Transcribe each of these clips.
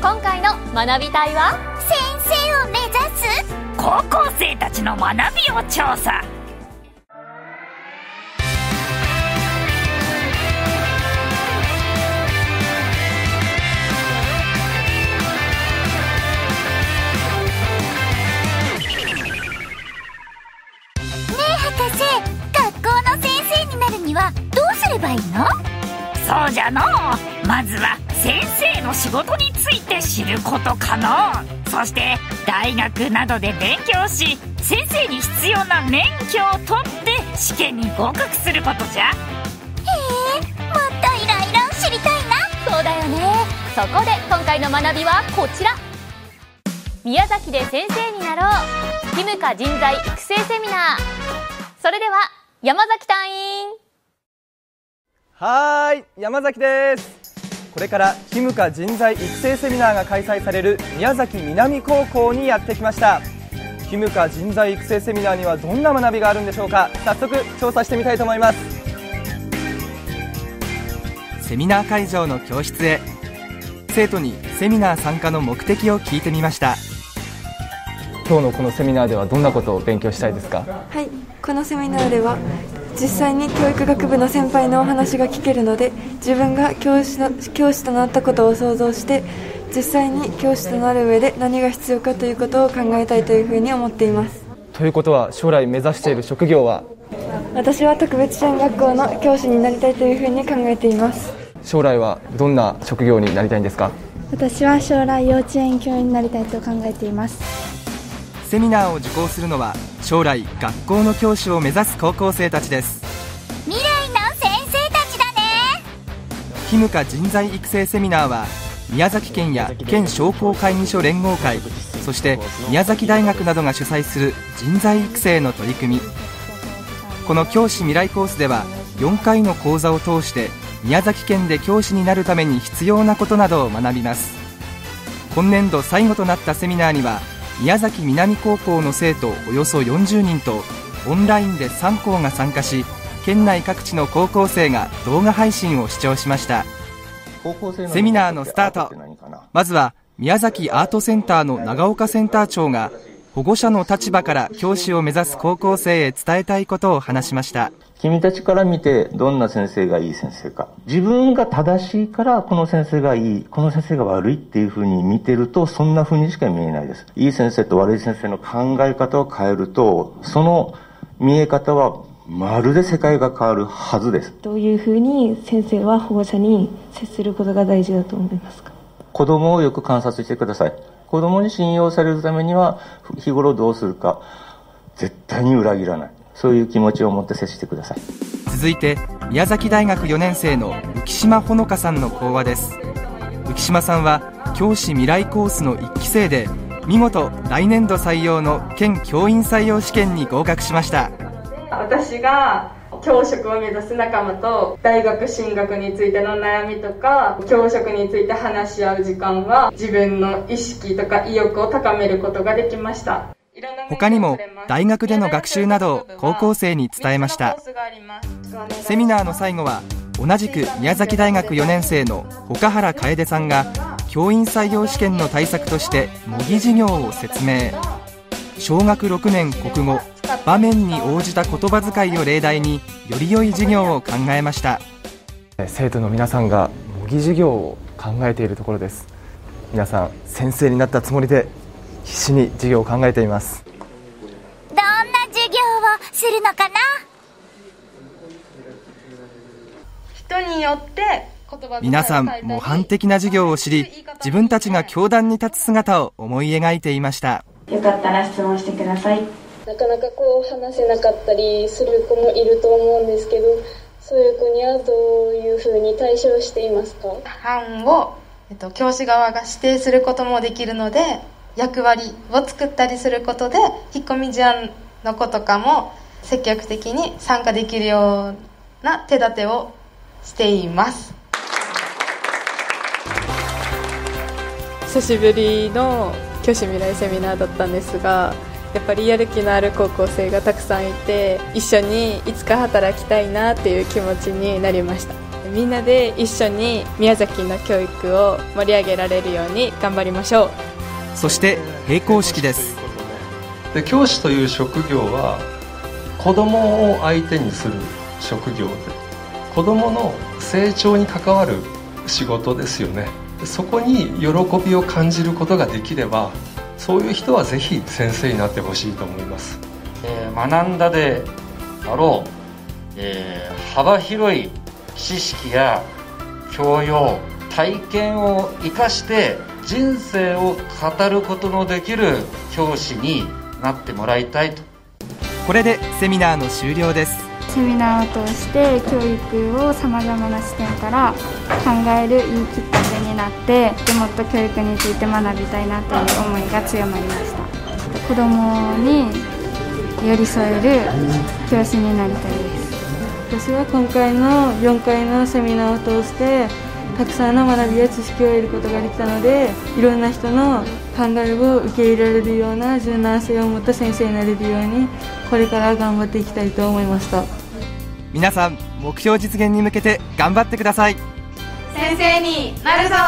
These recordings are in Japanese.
今回の学び隊は、 先生を目指す高校生たちの学びを調査。 はどうすればいいの？ そうじゃのう。まずは先生の仕事について知ることかのう。そして大学などで勉強し、先生に必要な免許を取って試験に合格することじゃ。 へえ、もっといろいろ知りたいな。 そうだよね。そこで今回の学びはこちら。宮崎で先生になろう、キムカ人材育成セミナー。それでは山崎隊員。 はい、山崎です。これからキムカ人材育成セミナーが開催される宮崎南高校にやってきました。キムカ人材育成セミナーにはどんな学びがあるんでしょうか。早速調査してみたいと思います。 セミナー会場の教室へ。生徒にセミナー参加の目的を聞いてみました。 今日のこのセミナーではどんなことを勉強したいですか？ はい、このセミナーでは実際に教育学部の先輩のお話が聞けるので、自分が教師となったことを想像して、実際に教師となる上で何が必要かということを考えたいというふうに思っています。 ということは将来目指している職業は？ 私は特別支援学校の教師になりたいというふうに考えています。 将来はどんな職業になりたいんですか？ 私は将来幼稚園教員になりたいと考えています。 セミナーを受講するのは将来学校の教師を目指す高校生たちです。 未来の先生たちだね。 キムカ人材育成セミナーは宮崎県や県商工会議所連合会、そして宮崎大学などが主催する人材育成の取り組み。この教師未来コースでは4回の講座を通して宮崎県で教師になるために必要なことなどを学びます。今年度最後となったセミナーには宮崎南高校の生徒およそ40人とオンラインで3校が参加し、県内各地の高校生が動画配信を視聴しました。セミナーのスタート。まずは宮崎アートセンターの長岡センター長が保護者の立場から教師を目指す高校生へ伝えたいことを話しました。 君たちから見てどんな先生がいい先生か、自分が正しいからこの先生がいい、この先生が悪いっていう風に見てると、そんな風にしか見えないです。いい先生と悪い先生の考え方を変えると、その見え方はまるで世界が変わるはずです。 どういう風に先生は保護者に接することが大事だと思いますか？ 子供をよく観察してください。子供に信用されるためには日頃どうするか、絶対に裏切らない、そういう気持ちを持って接してください。 続いて宮崎大学4年生の浮島ほのかさんの講話です。浮島さんは教師未来コースの1期生で、見事来年度採用の県教員採用試験に合格しました。 私が教職を目指す仲間と大学進学についての悩みとか教職について話し合う時間は、自分の意識とか意欲を高めることができました。 他にも大学での学習などを高校生に伝えました。セミナーの最後は同じく宮崎大学4年生の岡原楓さんが教員採用試験の対策として模擬授業を説明。小学6年国語、場面に応じた言葉遣いを例題により良い授業を考えました。 生徒の皆さんが模擬授業を考えているところです。皆さん先生になったつもりで必死に授業を考えています。 どんな授業をするのかな？ 人によって皆さん模範的な授業を知り、自分たちが教壇に立つ姿を思い描いていました。 よかったら質問してください。 なかなか話せなかったりする子もいると思うんですけど、そういう子にはどういうふうに対処していますか？ 班を、教師側が指定することもできるので、役割を作ったりすることで引っ込み思案の子とかも積極的に参加できるような手立てをしています。 久しぶりの教師未来セミナーだったんですが、やっぱりやる気のある高校生がたくさんいて、一緒にいつか働きたいなっていう気持ちになりました。 みんなで一緒に宮崎の教育を盛り上げられるように頑張りましょう。 そして閉校式です。 で、教師という職業は子供を相手にする職業で、子供の成長に関わる仕事ですよね。そこに喜びを感じることができれば、そういう人はぜひ先生になってほしいと思います。 学んだであろう、幅広い知識や教養、体験を生かして人生を語ることのできる教師になってもらいたいと。 これでセミナーの終了です。 セミナーを通して教育をさまざまな視点から考えるいいきっかけになって、もっと教育について学びたいなという思いが強まりました。子どもに寄り添える教師になりたいです。 私は今回の4回のセミナーを通してたくさんの学びや知識を得ることができたので、いろんな人の考えを受け入れられるような柔軟性を持った先生になれるように、これから頑張っていきたいと思いました。 皆さん、目標実現に向けて頑張ってください。 先生になるぞ。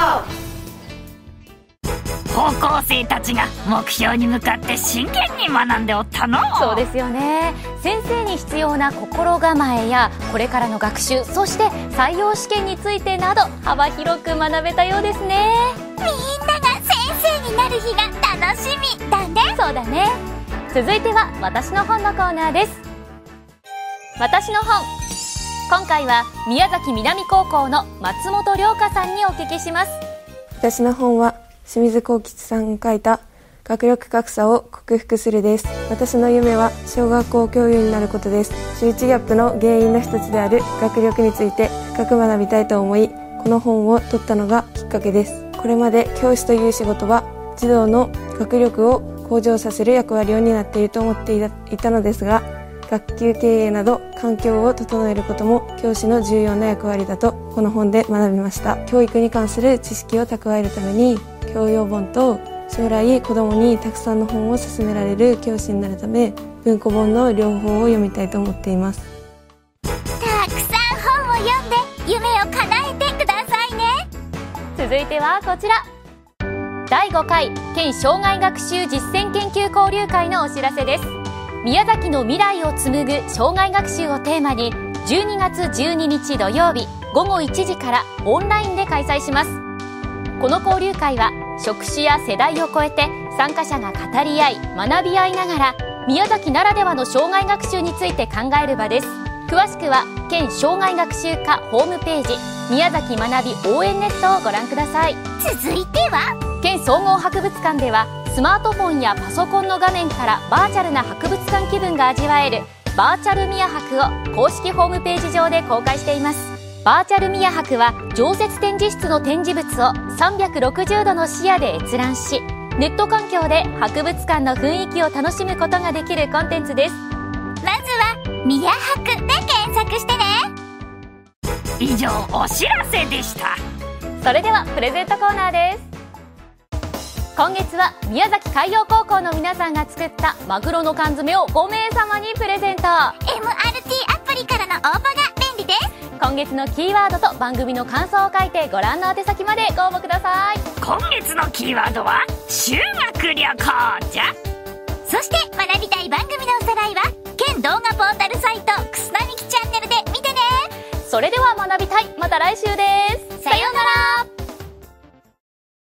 高校生たちが目標に向かって真剣に学んでおったの。 そうですよね。先生に必要な心構えやこれからの学習、そして採用試験についてなど幅広く学べたようですね。 みんなが先生になる日が楽しみだね。 そうだね。続いては私の本のコーナーです。私の本、今回は宮崎南高校の松本涼香さんにお聞きします。 私の本は清水幸吉さんが書いた学力格差を克服するです。私の夢は小学校教諭になることです。週1ギャップの原因の一つである学力について深く学びたいと思い、この本を取ったのがきっかけです。これまで教師という仕事は児童の学力を向上させる役割を担っていると思っていたのですが、学級経営など環境を整えることも教師の重要な役割だとこの本で学びました。教育に関する知識を蓄えるために教養本と将来子どもにたくさんの本を勧められる教師になるため、文庫本の両方を読みたいと思っています。 たくさん本を読んで夢を叶えてくださいね。 続いてはこちら、第5回県障害学習実践研究交流会のお知らせです。宮崎の未来を紡ぐ障害学習をテーマに12月12日土曜日午後1時からオンラインで開催します。この交流会は職種や世代を超えて参加者が語り合い学び合いながら宮崎ならではの障害学習について考える場です。詳しくは県障害学習課ホームページ宮崎学び応援ネットをご覧ください。 続いては県総合博物館ではスマートフォンやパソコンの画面からバーチャルな博物館気分が味わえるバーチャル宮博を公式ホームページ上で公開しています。バーチャル宮博は常設展示室の展示物を360度の視野で閲覧し、ネット環境で博物館の雰囲気を楽しむことができるコンテンツです。 まずは宮博で検索してね。 以上、お知らせでした。 それではプレゼントコーナーです。今月は宮崎海洋高校の皆さんが作ったマグロの缶詰を5名様にプレゼント。 MRT アプリからの応募が便利です。 今月のキーワードと番組の感想を書いてご覧の宛先までご応募ください。 今月のキーワードは修学旅行じゃ。 そして学びたい番組のおさらいは県動画ポータルサイトくすなみきチャンネルで見てね。 それでは学びたい、また来週です。さようなら。